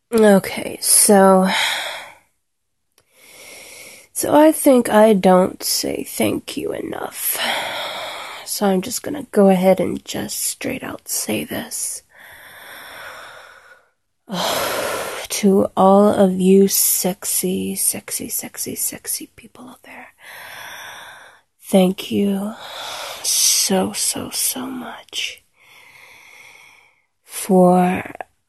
Okay, so I think I don't say thank you enough. So I'm just gonna go ahead and just straight out say this. To all of you sexy, sexy, sexy, sexy people out there. Thank you so, so, so much for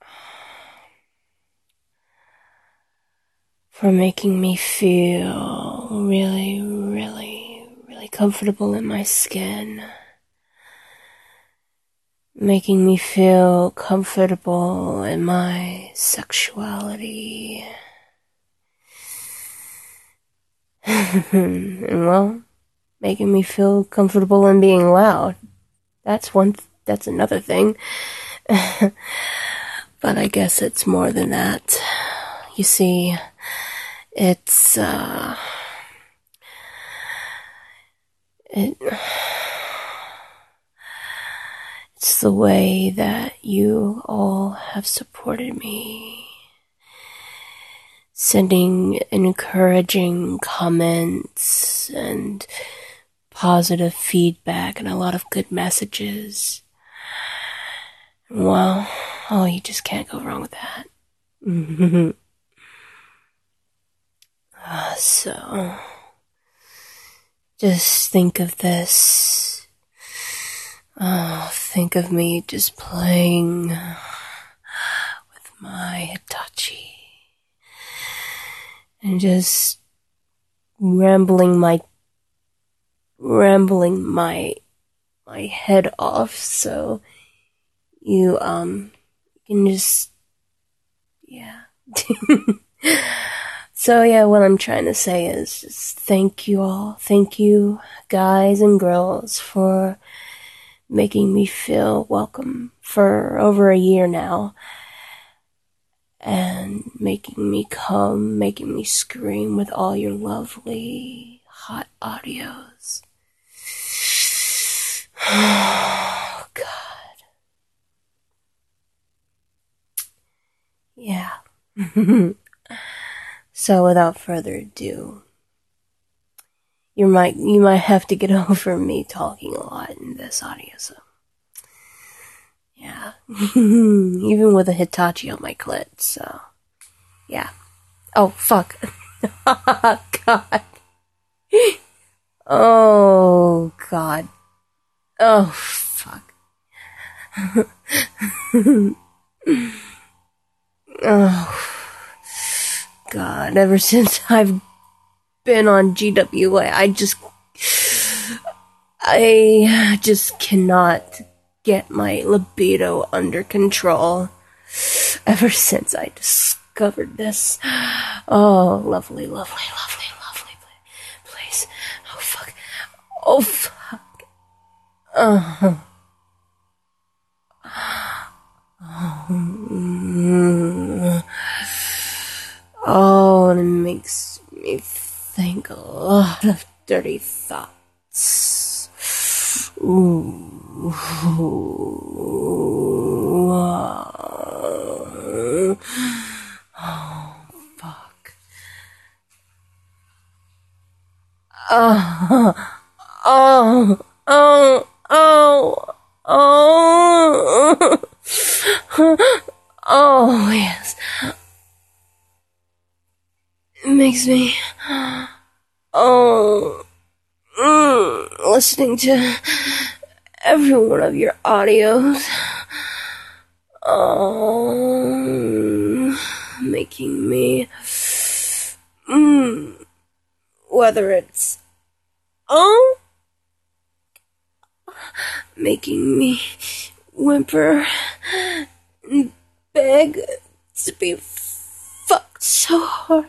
making me feel really, really, really comfortable in my skin. Making me feel comfortable in my sexuality. And well, making me feel comfortable in being loud. That's another thing. But I guess it's more than that. You see, it's the way that you all have supported me. Sending encouraging comments and positive feedback and a lot of good messages. Well, oh, you just can't go wrong with that. So, just think of this. Think of me just playing with my Hitachi. And just rambling my head off, so you can just, yeah. So yeah, what I'm trying to say is just thank you all. Thank you, guys and girls, for making me feel welcome for over a year now. And making me come, making me scream with all your lovely, hot audios. Oh, God. Yeah. So without further ado, you might have to get over me talking a lot in this audio, so. Yeah. Even with a Hitachi on my clit, so. Yeah. Oh, fuck. God. Oh, God. Oh, fuck. Oh, God. Ever since I've been on GWA, I just cannot get my libido under control. Ever since I discovered this. Oh, lovely, lovely, lovely, lovely place. Oh, fuck. Oh, fuck. Oh, and it makes me think a lot of dirty thoughts. Ooh. Oh, fuck. Oh, oh, oh, oh, oh, oh, yes. It makes me, listening to every one of your audios, making me, whether it's, making me whimper and beg to be fucked so hard.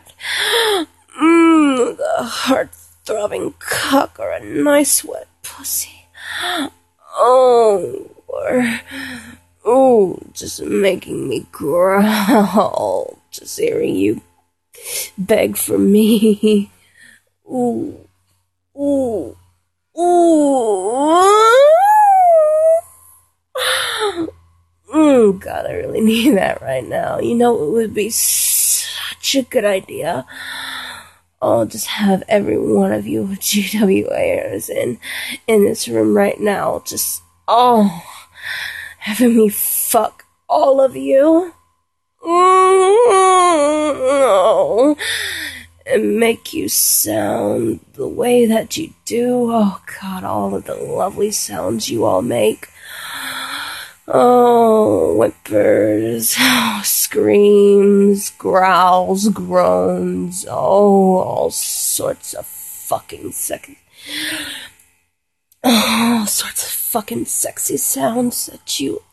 The heart-throbbing cock or a nice wet pussy. Just making me growl, just hearing you beg for me. Ooh, ooh, ooh. God, I really need that right now. You know, it would be such a good idea. I'll just have every one of you GWAers in this room right now. Just, having me fuck all of you. No. And make you sound the way that you do. Oh, God, all of the lovely sounds you all make. Oh, whimpers, screams, growls, groans, all sorts of fucking sexy sounds that you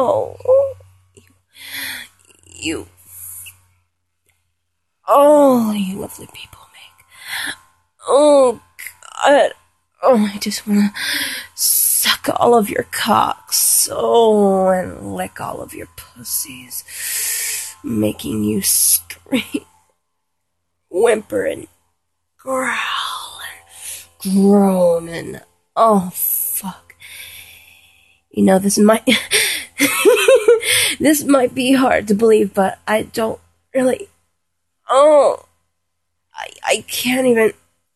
you lovely people make. Oh, God. Oh, I just wanna suck all of your cocks, and lick all of your pussies, making you scream, whimper, and growl, and groan, and fuck. You know, this might be hard to believe, but I don't really, I can't even,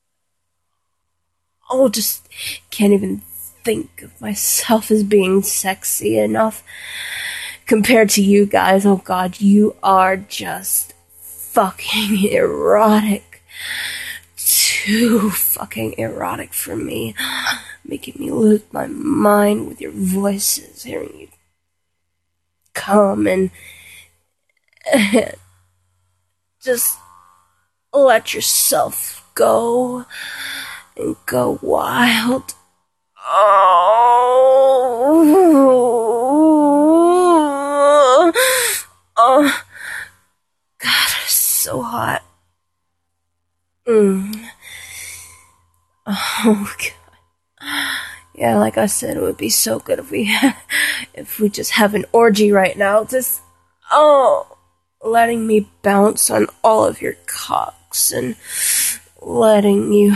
just can't even think of myself as being sexy enough compared to you guys. Oh, God, you are just fucking erotic. Too fucking erotic for me. Making me lose my mind with your voices, hearing you come and just let yourself go and go wild. God, it's so hot. Oh, God. Yeah, like I said, it would be so good if we just have an orgy right now. Just, letting me bounce on all of your cocks and letting you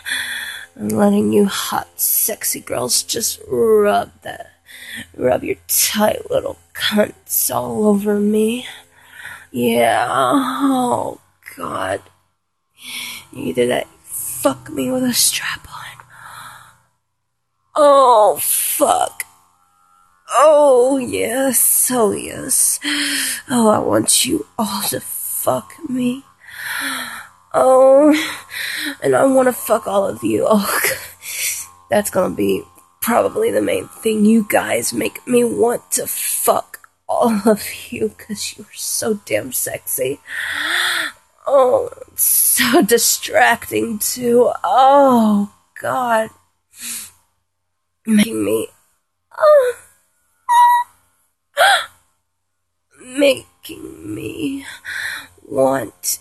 hot, sexy girls just rub your tight little cunts all over me. Yeah, oh, God. Either that, fuck me with a strap on. Oh, fuck. Oh, yes, oh, yes. Oh, I want you all to fuck me. Oh, and I want to fuck all of you. Oh, that's gonna be probably the main thing. You guys make me want to fuck all of you because you're so damn sexy. Oh, it's so distracting too. Oh, God. Making me want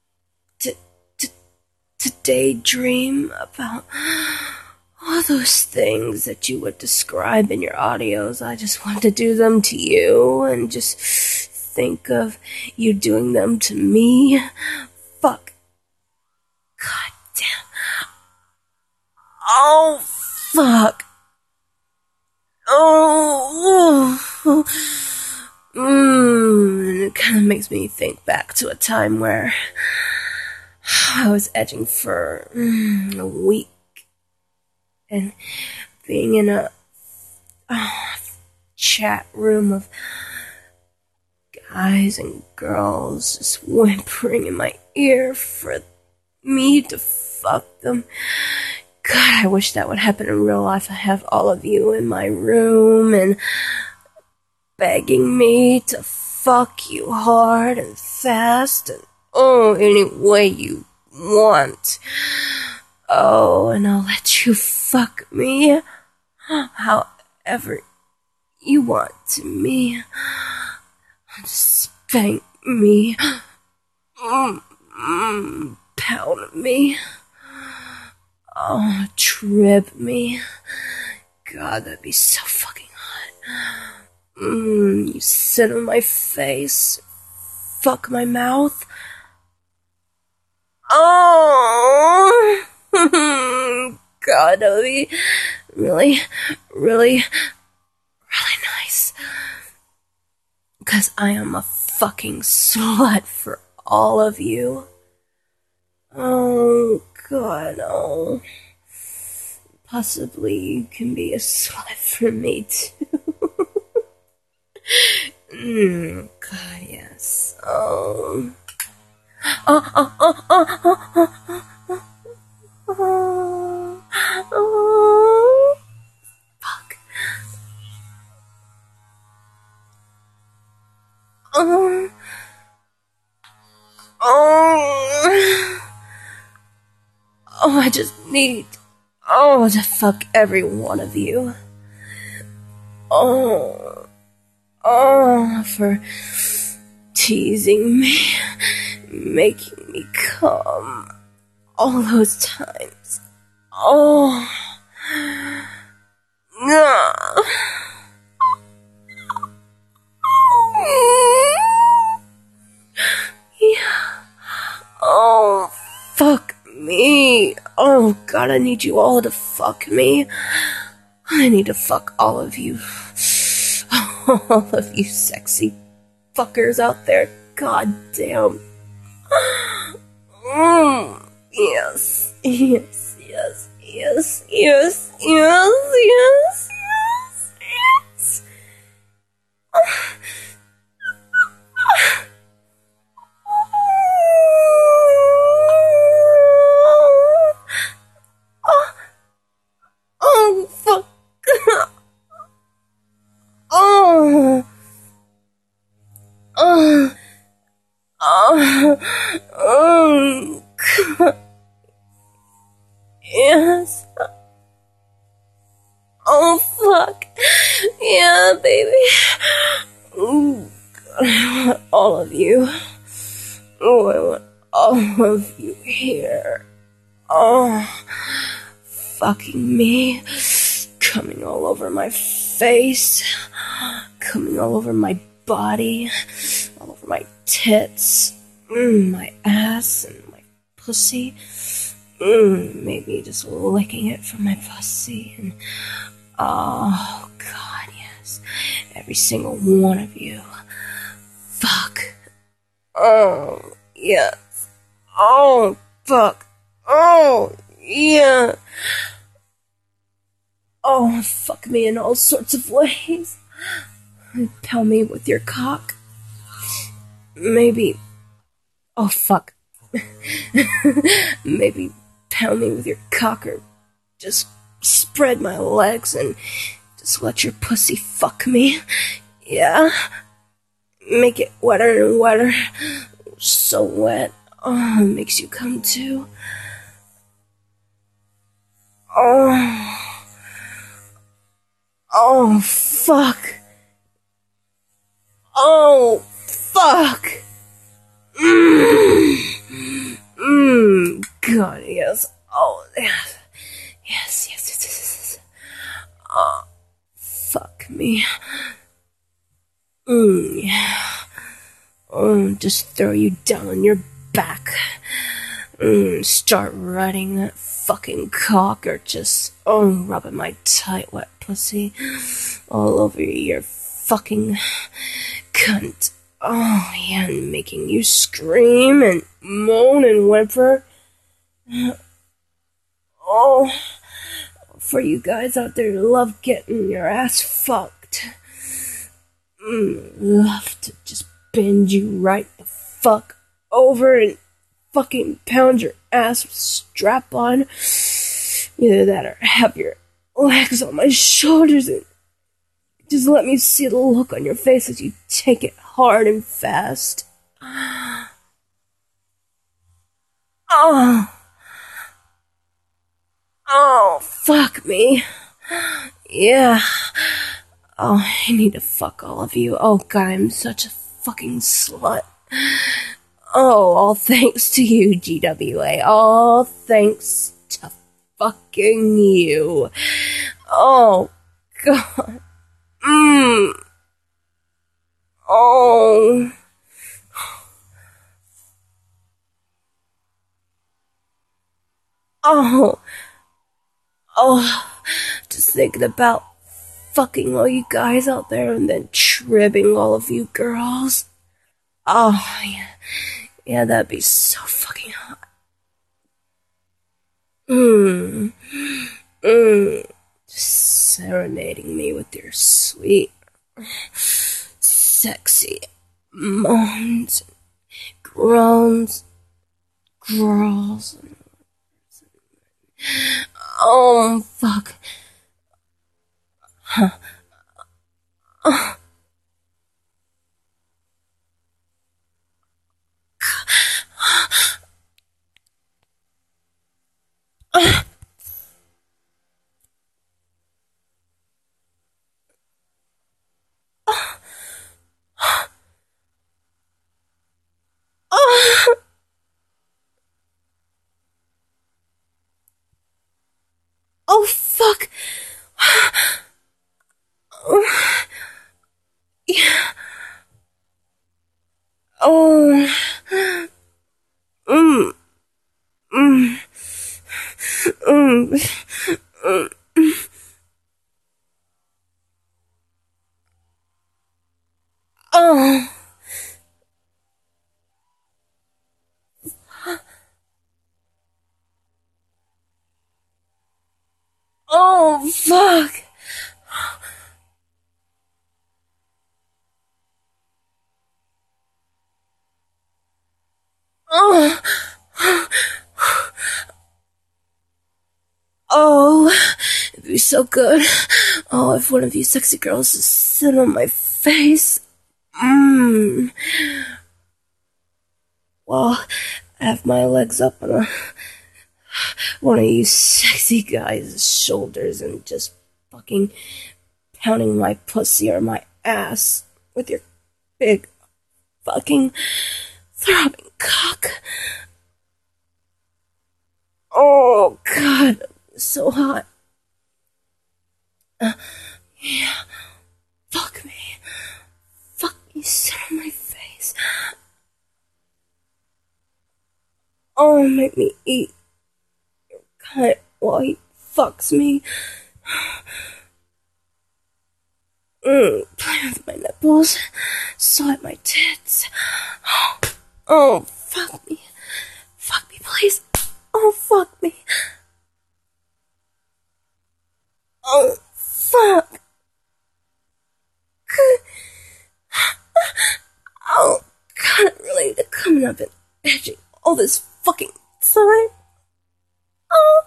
to daydream about all those things that you would describe in your audios. I just want to do them to you and just think of you doing them to me. Fuck. God damn. Oh, fuck. Oh. It kind of makes me think back to a time where I was edging for a week and being in a chat room of guys and girls just whimpering in my ear for me to fuck them. God, I wish that would happen in real life. I have all of you in my room and begging me to fuck you hard and fast and any way you want. Oh, and I'll let you fuck me however you want to me. Spank me. Pound me. Oh, trip me. God, that'd be so fucking hot. You sit on my face. Fuck my mouth. Oh, God, that would be really, really, really nice. 'Cause I am a fucking slut for all of you. Oh, God, oh. Possibly you can be a slut for me, too. God, yes. Oh. Oh. Fuck. Oh. Oh. Oh, I just need, to fuck every one of you. Oh, for teasing me, making me come all those times. Oh, no. Yeah. Oh, fuck me. Oh, God, I need you all to fuck me. I need to fuck all of you. All of you sexy fuckers out there. God damn. Yes. Yes, yes, yes, yes, yes, yes, yes, yes. Oh, fuck. Oh. Yes. Oh, fuck. Yeah, baby. Oh, God, I want all of you. Oh, I want all of you here. Oh, fucking me. Coming all over my face. Coming all over my body. All over my tits. My ass and my pussy. Maybe just licking it from my pussy. And oh, God, yes. Every single one of you. Fuck. Oh, yes. Oh, fuck. Oh, yeah. Oh, fuck me in all sorts of ways. Pound me with your cock. Maybe. Oh, fuck. Maybe pound me with your cock, or just spread my legs and just let your pussy fuck me. Yeah? Make it wetter and wetter. So wet. Oh, it makes you come too. Oh. Oh, fuck. Oh, fuck. God, yes. Oh, yes. Yes, yes, yes, yes. Oh, fuck me. Yeah. Oh, just throw you down on your back. Start riding that fucking cock, or just, rubbing my tight, wet pussy all over your fucking cunt. Oh, yeah, and making you scream and moan and whimper. Oh, for you guys out there who love getting your ass fucked. Love to just bend you right the fuck over and fucking pound your ass with strap on. Either that or have your legs on my shoulders and just let me see the look on your face as you take it hard and fast. Oh, fuck me. Yeah. Oh, I need to fuck all of you. Oh, God, I'm such a fucking slut. Oh, all thanks to you, GWA. All thanks to fucking you. Oh, God. Oh. Oh. Oh. Just thinking about fucking all you guys out there and then tripping all of you girls. Oh, yeah. Yeah, that'd be so fucking hot. Just serenading me with your sweet, sexy moans, groans, growls. Oh, fuck. Huh. Oh. Oh, fuck. Yeah. Oh. Mm. Mm. Mm. Mm. Oh. Oh, fuck. Oh. Oh, it'd be so good. Oh, if one of you sexy girls just sit on my face. Mmm. Well, I have my legs up on one of you sexy guys' shoulders and just fucking pounding my pussy or my ass with your big fucking throbbing cock. Oh, God, so hot. Yeah, fuck me. Fuck me, sit on my face. Oh, make me eat your cunt while he fucks me. Play with my nipples, swipe my tits. Oh, fuck me. Fuck me, please. Oh, fuck me. Oh, fuck. Oh, God, I'm really coming up and edging all this fucking time. Oh.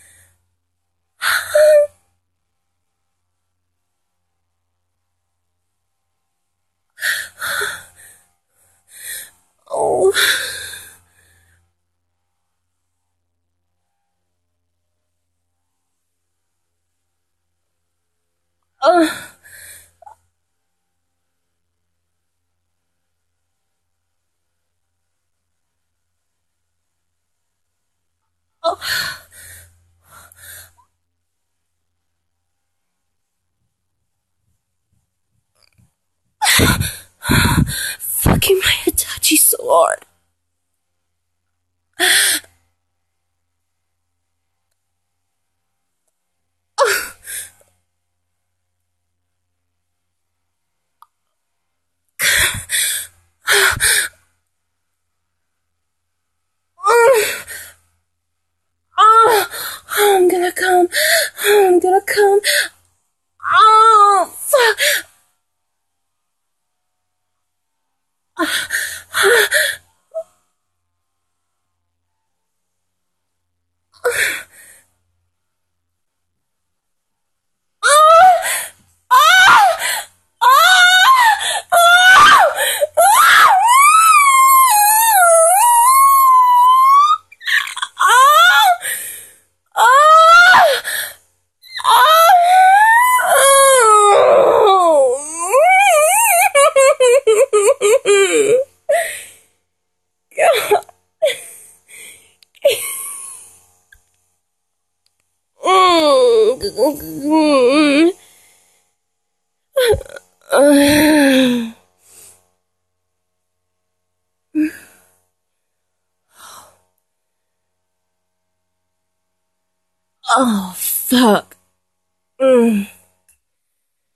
Oh. Oh. Fucking my Hitachi so hard. Oh, I'm gonna come. I'm gonna come. Oh, fuck. Oh, fuck.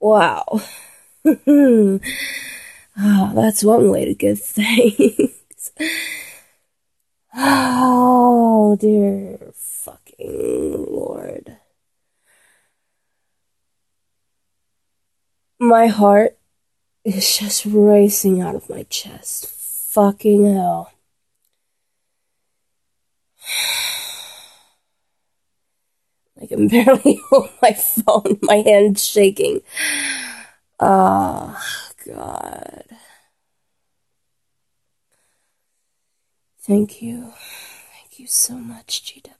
Wow. Oh, that's one way to get things. Oh, dear fucking Lord. My heart is just racing out of my chest. Fucking hell. I can barely hold my phone. My hand's shaking. Oh, God. Thank you. Thank you so much, GW,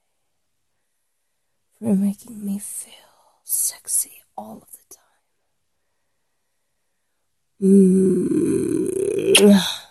for making me feel sexy all of the time.